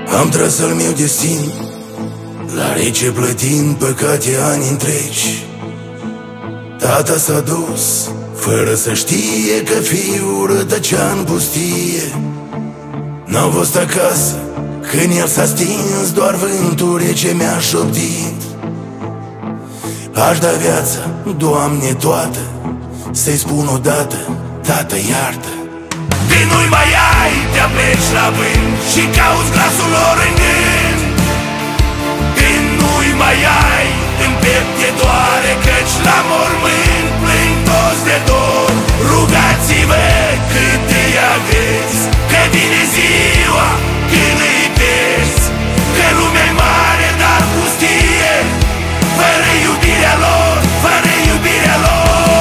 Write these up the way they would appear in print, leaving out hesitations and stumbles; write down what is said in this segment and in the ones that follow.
Am tras al meu destin, la rece plătind păcate ani întregi. Tata s-a dus, fără să știe că fiul rătăcea în pustie. N-am fost acasă când el s-a stins, doar vântul rece mi-a șoptit: aș da viața, Doamne, toată, să-i spun odată: tată, iartă. Când nu-i mai ai, te apleci la vânt și cauți glasul lor în gând. Când nu-i mai ai, în piept te doare, căci la mormânt plâng toți de dor. Rugați-vă cât îi aveți, că vine ziua când îi pierzi. Că lumea-i mare, dar pustie, fără iubirea lor, fără iubirea lor.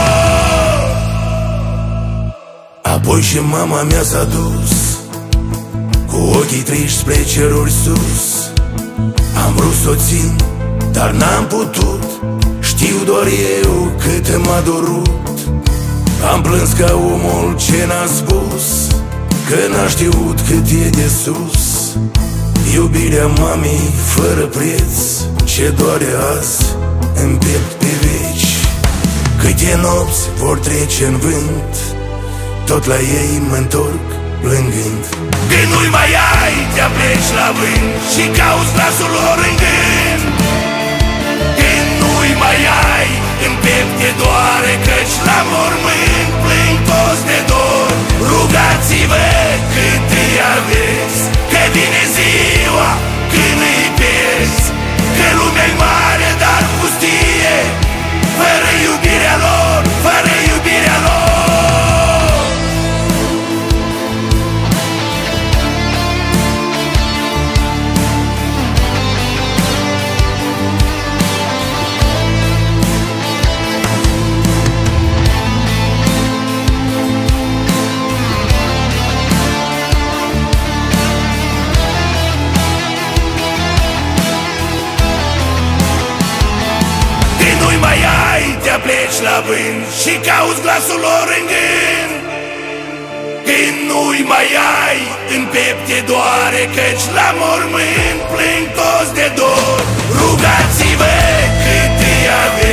Apoi și mama mea s-a dus, cu ochii triști spre ceruri sus. Am vrut să o țin, dar n-am putut, știu doar eu cât m-a dorut. Am plâns ca omul ce n-a spus, că n-a știut cât e de sus. Iubirea mamei fără preț, ce doare azi în piept pe veci. Câte nopți vor trece în vânt, tot la ei mă-ntorc plângând. Când nu-i mai ai, te apleci la vânt și cauți glasul lor în gând. Când nu-i mai ai, în piept te doare, căci la mormânt plâng toți de dor. Rugați-vă cât îi aveți, că vine ziua când îi pierzi. Că lumea-i mare, dar pustie, fără iubirea lor, fără iubirea lor. Te pleci la vânt și cauți glasul lor în gând. Când nu-i mai ai, în piept te doare, căci la mormânt plâng toți de dor. Rugați-vă cât îi aveți,